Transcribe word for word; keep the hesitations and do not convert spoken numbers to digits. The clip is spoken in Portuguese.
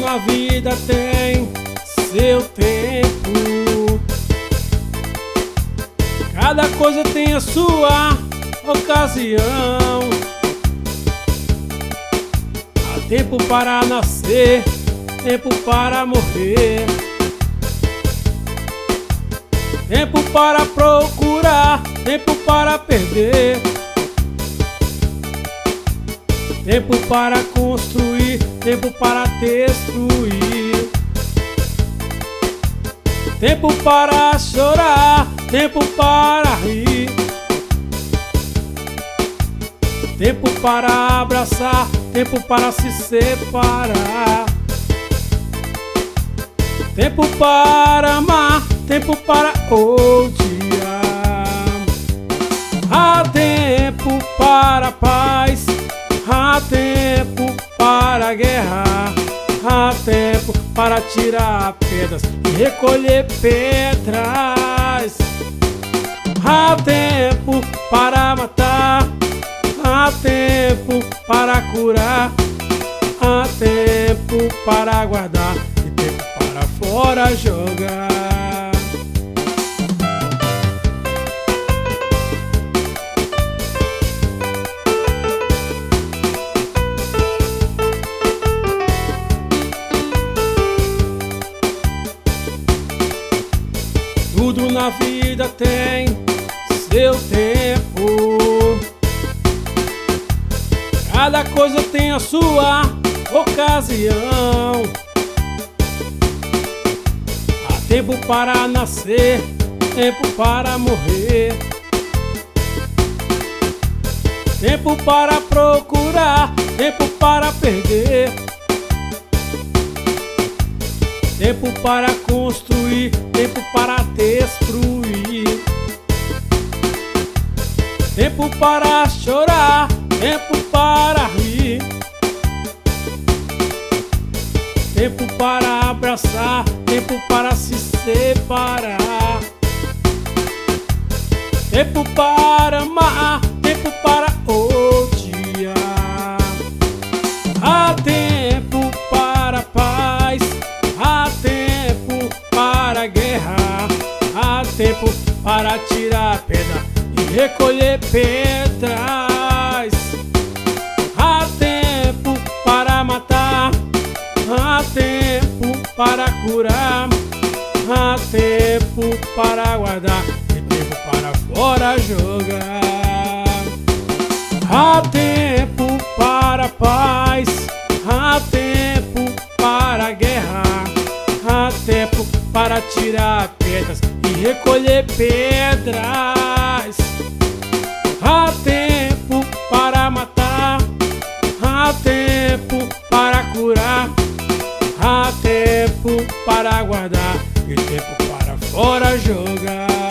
na vida tem seu tempo, cada coisa tem a sua ocasião. Há tempo para nascer, tempo para morrer, tempo para procurar, tempo para perder, tempo para construir, tempo para destruir, tempo para chorar, tempo para rir, tempo para abraçar, tempo para se separar, tempo para amar, tempo para odiar. Há tempo para a paz, há tempo para a guerra, há tempo para tirar pedras e recolher pedras, há tempo para matar, há tempo para curar, há tempo para guardar e tempo para fora jogar. Tudo na vida tem seu tempo, cada coisa tem a sua ocasião. Há tempo para nascer, tempo para morrer, tempo para procurar, tempo para perder, tempo para construir, tempo para destruir, tempo para chorar, tempo para rir, tempo para abraçar, tempo para se separar, tempo para amar, tempo para odiar. Há tempo para a paz, há tempo para a guerra, há tempo para tirar pedra e recolher pedras, há tempo para matar, há tempo para curar, há tempo para guardar e tempo para fora jogar. Há tempo para a paz, há tempo para a guerra, há tempo para tirar pedras e recolher pedras, há tempo para matar, há tempo para curar, há tempo para guardar e tempo para fora jogar.